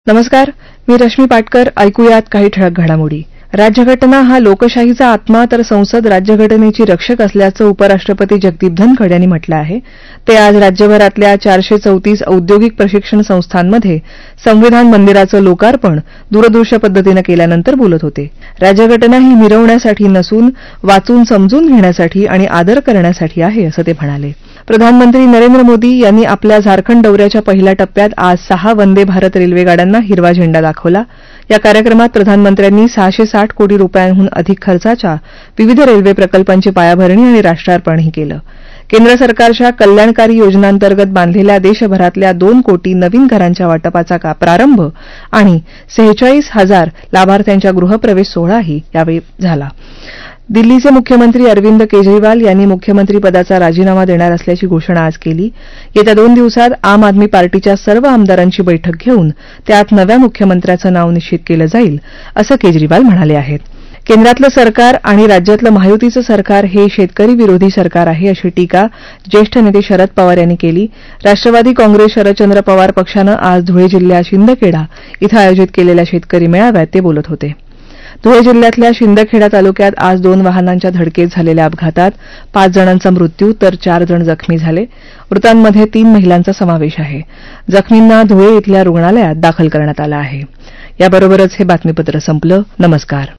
नमस्कार, मी रश्मी पाटकर. ऐकूयात काही ठळक घडामोडी. राज्यघटना हा लोकशाहीचा आत्मा तर संसद राज्यघटनेची रक्षक असल्याचं उपराष्ट्रपती जगदीप धनखड यांनी म्हटलं आहे. ते आज राज्यभरातल्या 434 औद्योगिक प्रशिक्षण संस्थांमध्ये संविधान मंदिराचं लोकार्पण दूरदृश्य पद्धतीनं केल्यानंतर बोलत होते. राज्यघटना ही मिरवण्यासाठी नसून वाचून समजून घेण्यासाठी आणि आदर करण्यासाठी आहे, असं ते म्हणाले. प्रधानमंत्री नरेंद्र मोदी यांनी आपल्या झारखंड दौऱ्याच्या पहिल्या टप्प्यात आज 6 वंदे भारत रेल्वेगाड्यांना हिरवा झेंडा दाखवला. या कार्यक्रमात प्रधानमंत्र्यांनी 660 कोटी रुपयांहून अधिक खर्चाच्या विविध रेल्वे प्रकल्पांची पायाभरणी आणि राष्ट्रार्पणही केलं. केंद्र सरकारच्या कल्याणकारी योजनांतर्गत बांधलेल्या देशभरातल्या 2 कोटी नवीन घरांच्या वाटपाचा प्रारंभ आणि 46,000 लाभार्थ्यांच्या गृहप्रवेश सोहळाही यावेळी झाला. दिल्लीचे मुख्यमंत्री अरविंद केजरीवाल यांनी मुख्यमंत्रीपदाचा राजीनामा देणार असल्याची घोषणा आज केली. येत्या 2 दिवसात आम आदमी पार्टीच्या सर्व आमदारांची बैठक घेऊन त्यात नव्या मुख्यमंत्र्याचं नाव निश्चित केलं जाईल, असं केजरीवाल म्हणाले आहेत. केंद्रातलं सरकार आणि राज्यातलं महायुतीचं सरकार हे शेतकरी विरोधी सरकार आहे, अशी टीका ज्येष्ठ नेते शरद पवार यांनी केली. राष्ट्रवादी काँग्रेस शरदचंद्र पवार पक्षानं आज धुळे जिल्ह्यात शिंदखेडा इथं आयोजित केलेल्या शेतकरी मेळाव्यात ते बोलत होते. धुळे जिल्ह्यातल्या शिंदखेडा तालुक्यात आज 2 वाहनांच्या धडकेत झालेल्या अपघातात 5 जणांचा मृत्यू तर 4 जण जखमी झाले. मृतांमध्ये 3 महिलांचा समावेश आहे. जखमींना धुळे इथल्या रुग्णालयात दाखल करण्यात आलं आहे. याबरोबरच हे बातमीपत्र संपलं. नमस्कार.